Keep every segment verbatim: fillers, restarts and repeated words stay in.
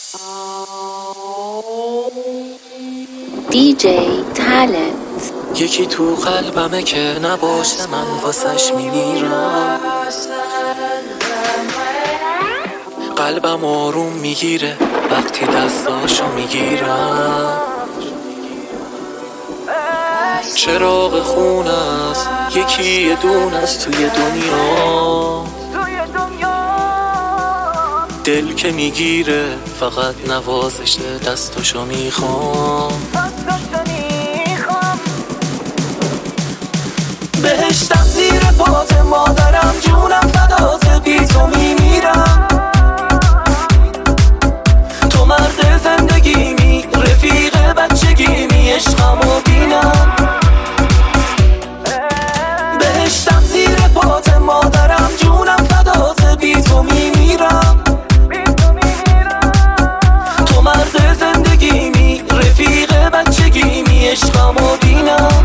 دی جی Talent. یکی تو قلبمه که نباشه من واسش میمیرم، قلبم آروم میگیره وقتی دستاشو میگیرم. چراغ خونه است یکی یه دون است توی دنیا، دل که میگیره فقط نوازش دستاشو میخوام. بهشتم زیر پات مادرم، جونم فدات بی تو میمیرم. تو مرد زندگیمی، رفیق بچگیمی، عشقمو بینم. بهشتم زیر پات مادرم، جونم فدات بی تو میمیرم. تو مرد زندگیمی، رفیق بچگیمی، عشقمو بینم.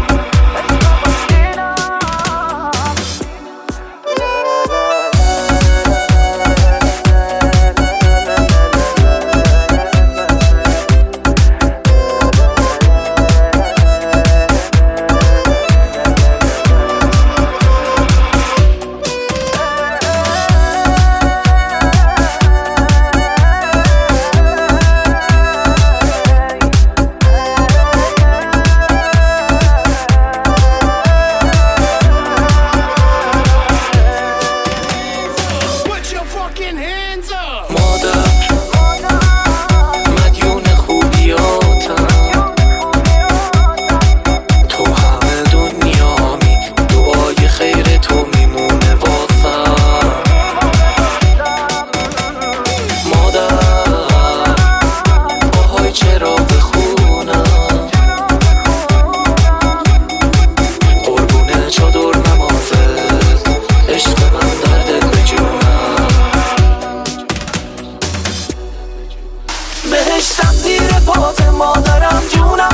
بهشتم زیر پات مادرم، جونم